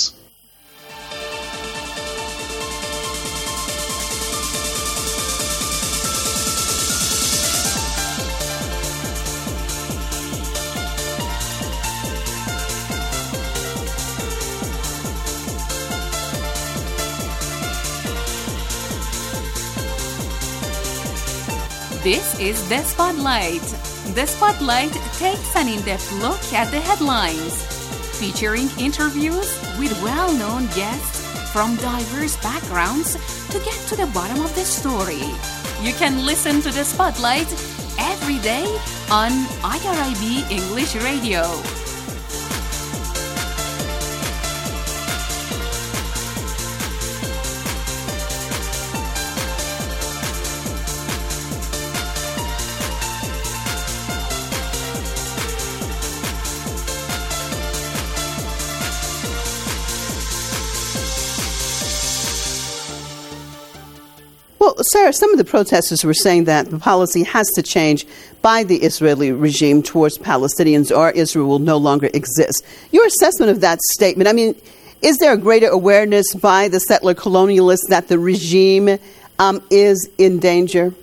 This is The Spotlight. The Spotlight takes an in-depth look at the headlines, featuring interviews with well-known guests from diverse backgrounds to get to the bottom of the story. You can listen to the Spotlight every day on I R I B English Radio. Well, Sarah, some of the protesters were saying that the policy has to change by the Israeli regime towards Palestinians or Israel will no longer exist. Your assessment of that statement, I mean, is there a greater awareness by the settler colonialists that the regime um, is in danger?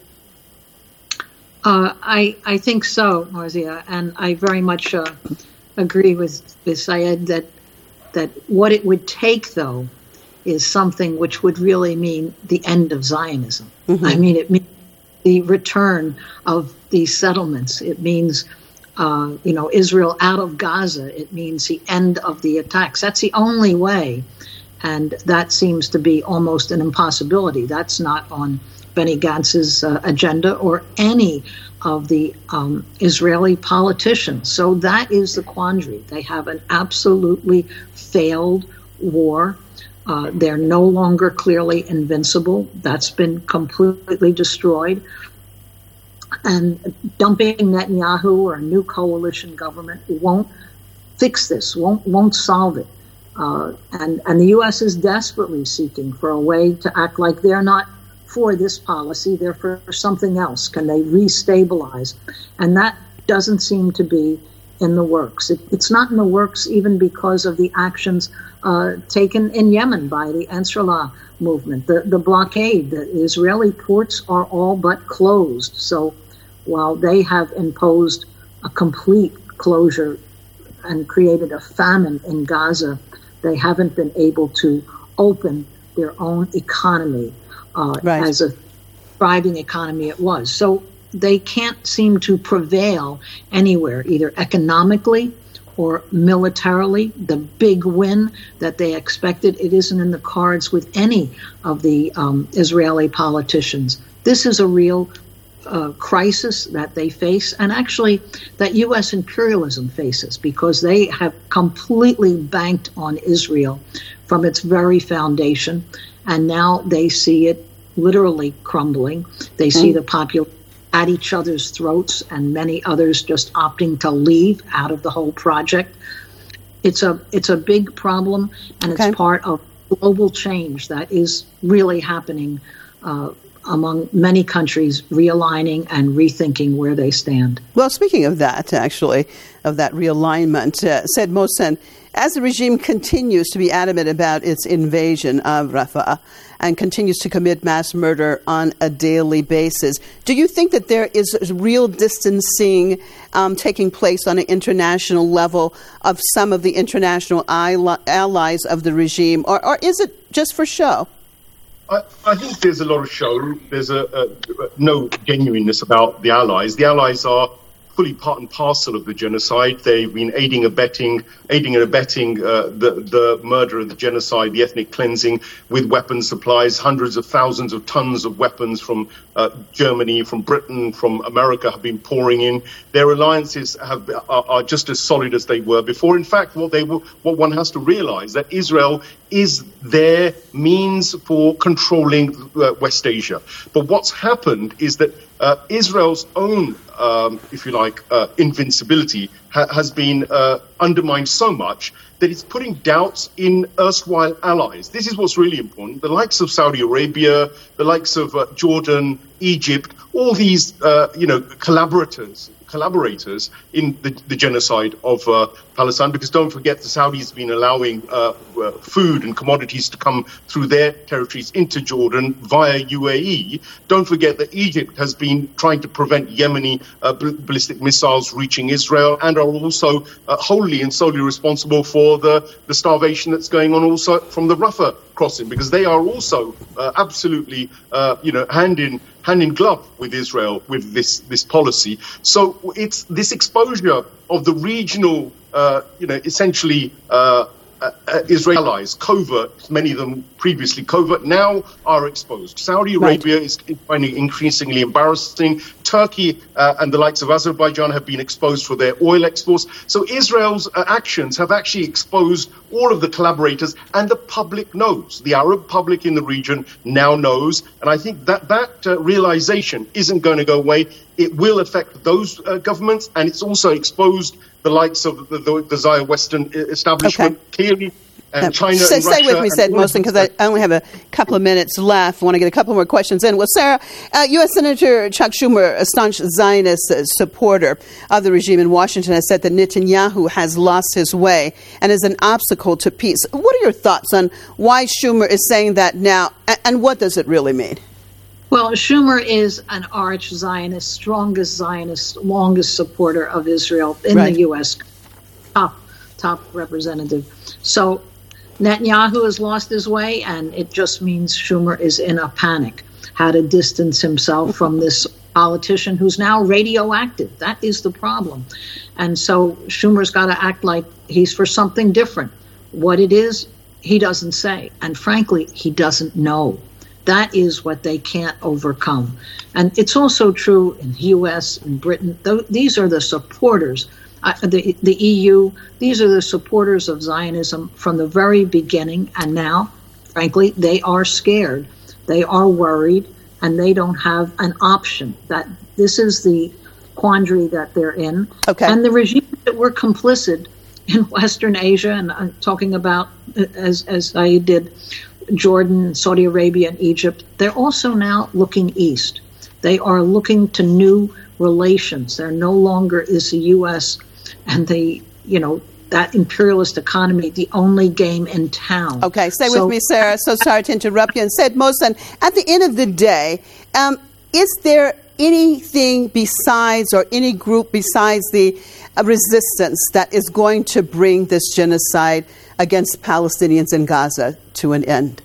Uh, I I think so, Marzia, and I very much uh, agree with, with Syed that that what it would take, though, is something which would really mean the end of Zionism. Mm-hmm. I mean, it means the return of these settlements. It means, uh, you know, Israel out of Gaza. It means the end of the attacks. That's the only way, and that seems to be almost an impossibility. That's not on Benny Gantz's uh, agenda or any of the um, Israeli politicians. So that is the quandary. They have an absolutely failed war. Uh, they're no longer clearly invincible. That's been completely destroyed. And dumping Netanyahu or a new coalition government won't fix this, won't won't solve it. Uh, and, and the U S is desperately seeking for a way to act like they're not for this policy, they're for something else. Can they restabilize? And that doesn't seem to be in the works. It, it's not in the works even because of the actions uh, taken in Yemen by the Ansarullah movement, the, the blockade. The Israeli ports are all but closed. So while they have imposed a complete closure and created a famine in Gaza, they haven't been able to open their own economy uh, right. as a thriving economy it was. So they can't seem to prevail anywhere, either economically or militarily. The big win that they expected, it isn't in the cards with any of the um, Israeli politicians. This is a real uh, crisis that they face, and actually that U S imperialism faces, because they have completely banked on Israel from its very foundation, and now they see it literally crumbling. They mm. see the population at each other's throats, and many others just opting to leave out of the whole project. It's a it's a big problem, and okay. it's part of global change that is really happening uh, among many countries, realigning and rethinking where they stand. Well, speaking of that, actually, of that realignment, uh, said Mohsen, as the regime continues to be adamant about its invasion of Rafah and continues to commit mass murder on a daily basis, do you think that there is real distancing um, taking place on an international level of some of the international allies of the regime, or, or is it just for show? I, I think there's a lot of show. There's a, a no genuineness about the allies. The allies are fully part and parcel of the genocide. They've been aiding, abetting, aiding and abetting uh, the, the murder of the genocide, the ethnic cleansing, with weapons supplies. Hundreds of thousands of tons of weapons from uh, Germany, from Britain, from America have been pouring in. Their alliances have, are, are just as solid as they were before. In fact, what they will, what one has to realize that Israel is their means for controlling uh, West Asia. But what's happened is that uh, Israel's own, um, if you like, uh, invincibility ha- has been uh, undermined so much that it's putting doubts in erstwhile allies. This is what's really important. The likes of Saudi Arabia, the likes of uh, Jordan, Egypt, all these, uh, you know, collaborators, collaborators in the, the genocide of uh, Palestine, because don't forget the Saudis have been allowing uh, uh, food and commodities to come through their territories into Jordan via U A E. Don't forget that Egypt has been trying to prevent Yemeni uh, ballistic missiles reaching Israel, and are also uh, wholly and solely responsible for the, the starvation that's going on also from the Rafah crossing, because they are also uh, absolutely, uh, you know, hand in hand in glove with Israel with this this policy. So it's this exposure of the regional, uh, you know, essentially uh, uh, Israeli allies, covert, many of them previously covert, now are exposed. Saudi Arabia right. is finding it increasingly embarrassing. Turkey uh, and the likes of Azerbaijan have been exposed for their oil exports. So Israel's uh, actions have actually exposed all of the collaborators, and the public knows. The Arab public in the region now knows, and I think that that uh, realization isn't going to go away. It will affect those uh, governments, and it's also exposed the likes of the, the, the Zionist Western establishment okay. clearly. And China stay, and stay Russia with me, Said Mohsen, because I only have a couple of minutes left. I want to get a couple more questions in. Well, Sarah, uh, U S Senator Chuck Schumer, a staunch Zionist uh, supporter of the regime in Washington, has said that Netanyahu has lost his way and is an obstacle to peace. What are your thoughts on why Schumer is saying that now, and, and what does it really mean? Well, Schumer is an arch Zionist, strongest Zionist, longest supporter of Israel in right. the U S, top, top representative. So Netanyahu has lost his way, and it just means Schumer is in a panic, how to distance himself from this politician who's now radioactive. That is the problem. And so Schumer's got to act like he's for something different. What it is, he doesn't say. And frankly, he doesn't know. That is what they can't overcome. And it's also true in the U S and Britain. Th- these are the supporters. Uh, the, the E U, these are the supporters of Zionism from the very beginning, and now, frankly, they are scared. They are worried, and they don't have an option. That this is the quandary that they're in. Okay. And the regimes that were complicit in Western Asia, and I'm talking about, as, as I did, Jordan, Saudi Arabia, and Egypt, they're also now looking east. They are looking to new relations. There no longer is the U S and the, you know, that imperialist economy the only game in town. Okay, stay so, with me, Sarah. So sorry to interrupt you. And Said Mohsen, at the end of the day, um, is there anything besides or any group besides the uh, resistance that is going to bring this genocide against Palestinians in Gaza to an end?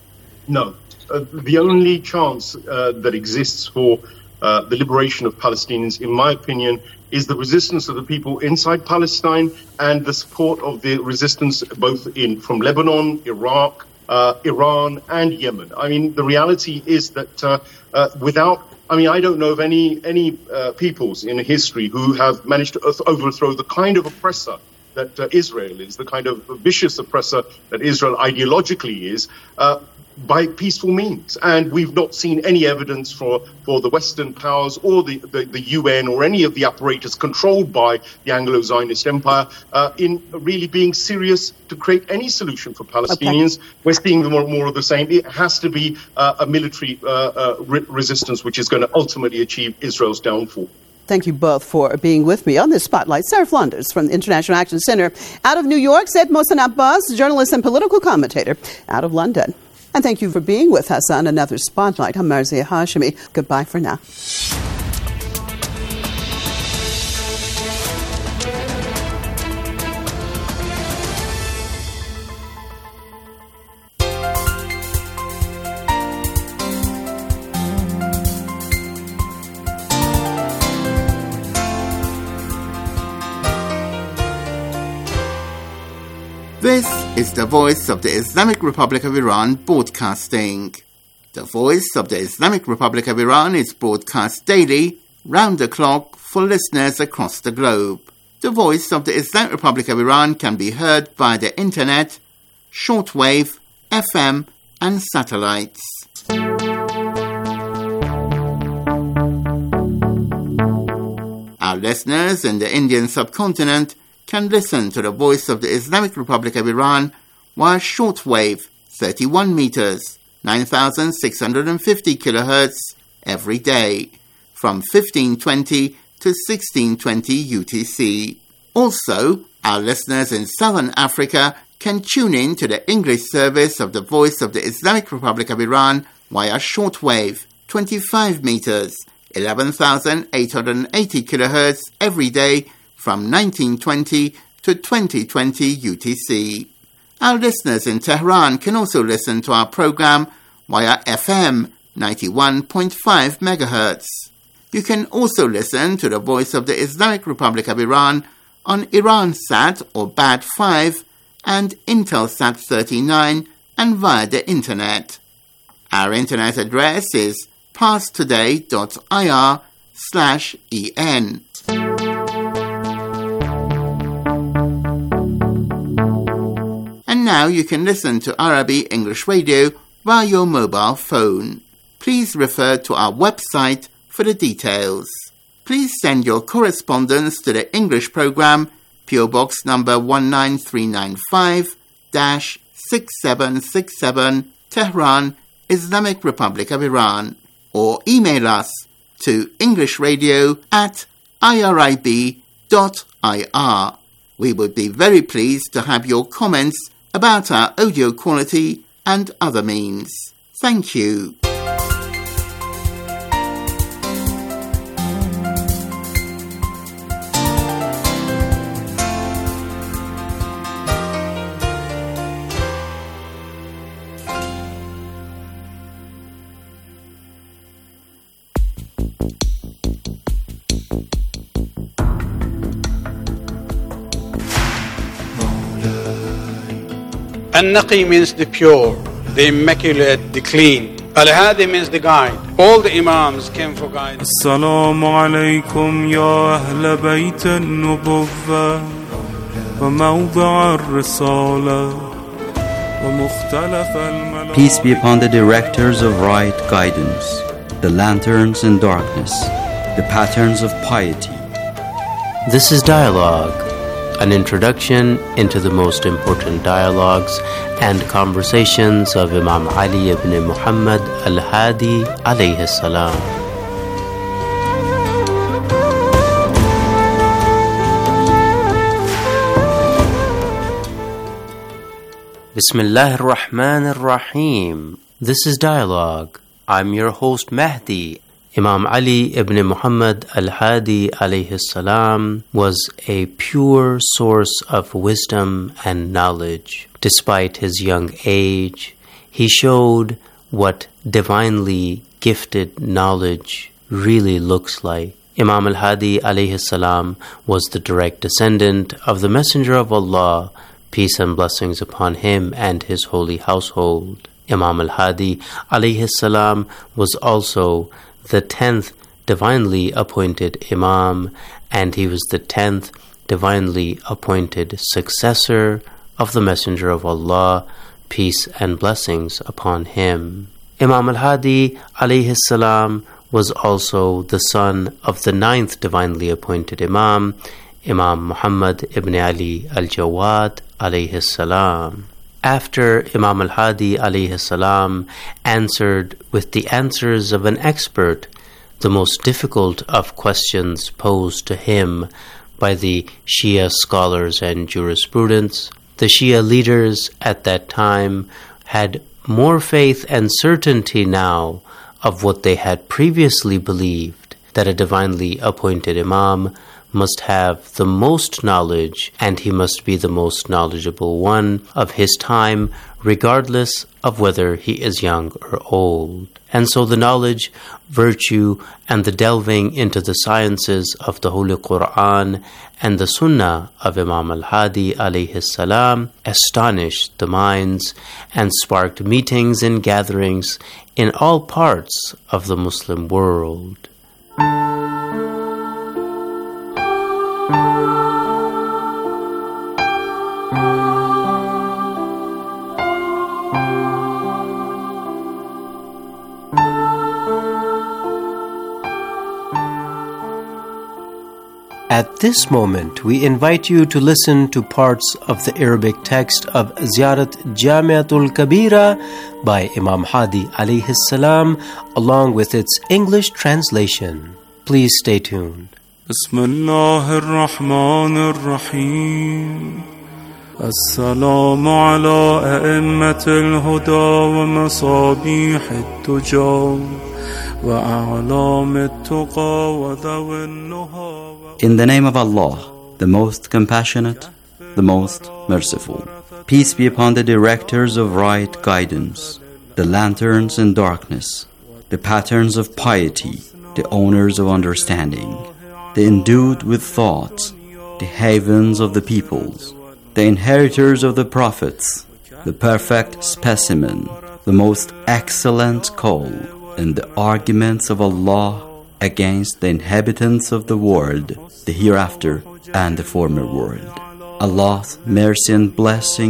No. Uh, the only chance uh, that exists for uh, the liberation of Palestinians, in my opinion, is the resistance of the people inside Palestine and the support of the resistance both in from Lebanon, Iraq, uh, Iran, and Yemen. I mean, the reality is that uh, uh, without, I mean, I don't know of any any uh, peoples in history who have managed to overthrow the kind of oppressor that uh, Israel is, the kind of vicious oppressor that Israel ideologically is, uh, by peaceful means. And we've not seen any evidence for, for the Western powers or the, the, the U N or any of the apparatus controlled by the Anglo-Zionist Empire uh, in really being serious to create any solution for Palestinians. Okay. We're seeing more and more of the same. It has to be uh, a military uh, uh, re- resistance which is going to ultimately achieve Israel's downfall. Thank you both for being with me on this spotlight. Sarah Flanders from the International Action Center out of New York, Said Mohsen Abbas, journalist and political commentator out of London. And thank you for being with us on another Spotlight. I'm Marzieh Hashemi. Goodbye for now. This is the Voice of the Islamic Republic of Iran broadcasting. The Voice of the Islamic Republic of Iran is broadcast daily, round the clock, for listeners across the globe. The Voice of the Islamic Republic of Iran can be heard via the internet, shortwave, F M, and satellites. Our listeners in the Indian subcontinent can listen to the Voice of the Islamic Republic of Iran via shortwave thirty-one meters, nine thousand six hundred fifty kilohertz every day from fifteen twenty to sixteen twenty U T C. Also, our listeners in Southern Africa can tune in to the English service of the Voice of the Islamic Republic of Iran via shortwave twenty-five meters, eleven thousand eight hundred eighty kilohertz every day from nineteen twenty to twenty twenty U T C. Our listeners in Tehran can also listen to our program via F M ninety-one point five megahertz. You can also listen to the Voice of the Islamic Republic of Iran on Iransat or B A D five and Intelsat thirty-nine and via the internet. Our internet address is parstoday.ir slash en. And now you can listen to Arabic English Radio via your mobile phone. Please refer to our website for the details. Please send your correspondence to the English program, P O Box number one nine three nine five, six seven six seven, Tehran, Islamic Republic of Iran, or email us to englishradio at irib dot ir. We would be very pleased to have your comments about our audio quality and other means. Thank you. An-Naqi means the pure, the immaculate, the clean. Al-Hadi means the guide. All the Imams came for guidance. Assalamu alaikum ya ahl bayt an-nubuwwah wa mawdi' ar-risala wa mukhtalaf al-malak. Peace be upon the directors of right guidance, the lanterns in darkness, the patterns of piety. This is Dialogue, an introduction into the most important dialogues and conversations of Imam Ali ibn Muhammad al-Hadi alayhi salam. Bismillah ar-Rahman ar-Rahim. This is Dialogue. I'm your host Mahdi. Imam Ali ibn Muhammad al-Hadi alayhi salam was a pure source of wisdom and knowledge. Despite his young age, he showed what divinely gifted knowledge really looks like. Imam al-Hadi alayhi salam was the direct descendant of the Messenger of Allah, peace and blessings upon him and his holy household. Imam al-Hadi alayhi salam was also the tenth divinely appointed Imam, and he was the tenth divinely appointed successor of the Messenger of Allah, peace and blessings upon him. Imam al-Hadi alayhi salam was also the son of the ninth divinely appointed Imam, Imam Muhammad ibn Ali al-Jawad alayhi salam. After Imam al-Hadi alayhi salam answered with the answers of an expert the most difficult of questions posed to him by the Shia scholars and jurisprudents, the Shia leaders at that time had more faith and certainty now of what they had previously believed, that a divinely appointed Imam must have the most knowledge, and he must be the most knowledgeable one of his time, regardless of whether he is young or old. And so the knowledge, virtue, and the delving into the sciences of the Holy Quran and the Sunnah of Imam al-Hadi alayhi salam astonished the minds and sparked meetings and gatherings in all parts of the Muslim world. At this moment, we invite you to listen to parts of the Arabic text of Ziyarat Jamiatul Kabira by Imam Hadi alayhi salam, along with its English translation. Please stay tuned. Bismillahir Rahmanir Rahim. Assalamu ala a'immatil huda wa masabihit tuja. In the name of Allah, the most compassionate, the most merciful. Peace be upon the directors of right guidance, the lanterns in darkness, the patterns of piety, the owners of understanding, the endued with thoughts, the havens of the peoples, the inheritors of the prophets, the perfect specimen, the most excellent call in the arguments of Allah against the inhabitants of the world, the hereafter and the former world. Allah's mercy and blessing